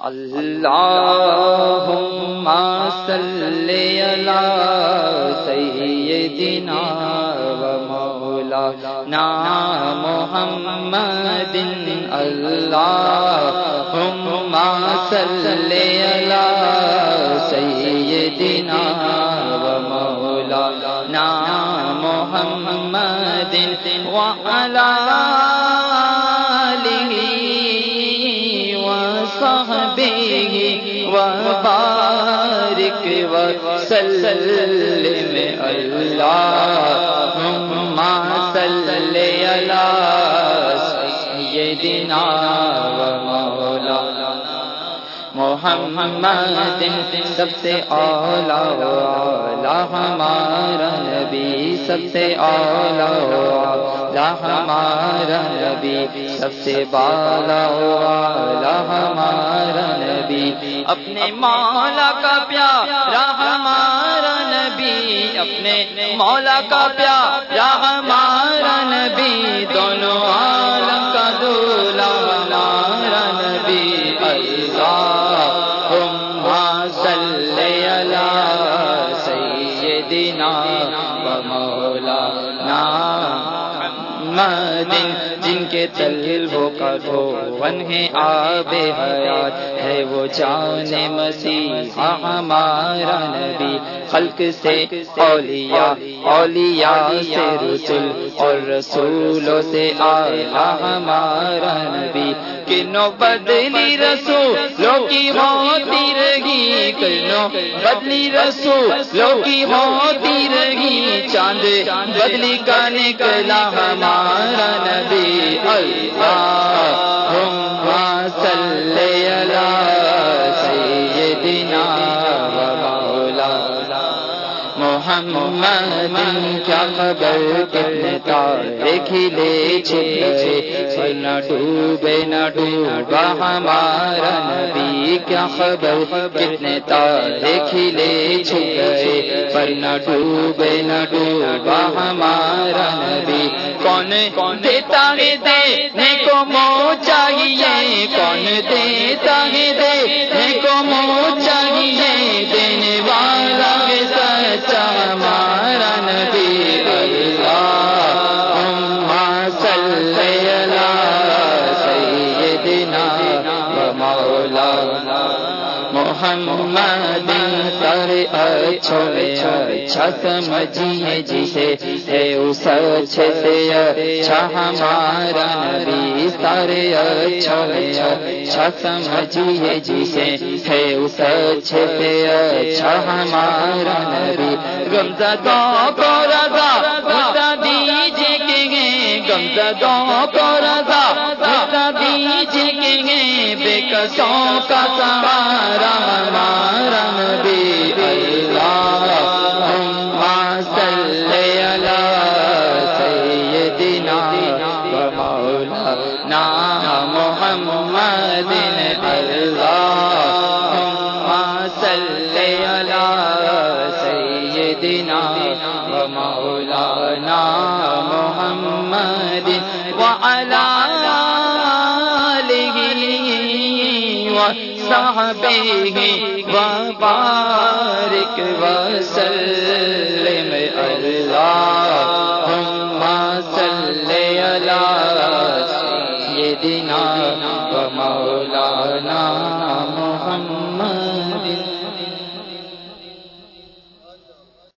اللہم صلی علی سیدنا و مولانا محمد اللہم صلی علی سیدنا و مولانا محمد وعلی صحبه وبارك وسلم اللهم صل على سيدنا ومولانا محمد سب سے اعلیٰ ہمارا نبی سب سے اعلیٰ ہمارا نبی سب سے بالا ہمارا نبی اپنے مولا کا پیارا ہمارا نبی اپنے مولا کا پیارا ہمارا نبی دونوں عالم کا دولا ہمارا نبی اللہم صلی علی سیدنا و مولانا جن کے طلبوں کا دھون ہے آب حیات ہے وہ جان مسیحا ہمارا نبی خلق سے اولیاء اولیاء سے رسول اور رسولوں سے اعلیٰ ہمارا نبی کنوں بدلی رسولوں کی ہوتی رہی کنوں بدلی رسولوں کی ہوتی رہی چاند بدلی کا نکلا ہمارا نبی اللہم صلی علی سیدنا و مولانا محمد کیا خبر کتنے تارے کھلے چھپ گئے پر نہ ڈوبے نہ ڈوبا ہمارا نبی کیا خبر کتنے تارے کھلے چھپ گئے پر نہ ڈوبے نہ ڈوبا ہمارا نبی کون دیتا ہے دینے کو منہ چاہیے کون دیتا ہے دینے کو منہ چاہیے دینے والا ہے سچا ہمارا نبی اللہم صلی علی سیدنا و مولانا محمد سارے اچھوں میں اچھا سمجھیے جسے ہے اس اچھے سے اچھا ہمارا نبی سارے اچھوں میں اچھا سمجھیے جسے ہے اس اچھے سے اچھا ہمارا نبی غمزدوں کو رضا بتا دیجیے کہ غمزدوں کو رضا بتا دیجیے کہ بے کسوں کا سہارا ہمارا نبی اللہم صلی علی سیدنا و مولانا محمد اللہم صلی علی سیدنا و مولانا محمد وعلی صحبه وبارك وسلم اللهم صل على سيدنا ومولانا محمد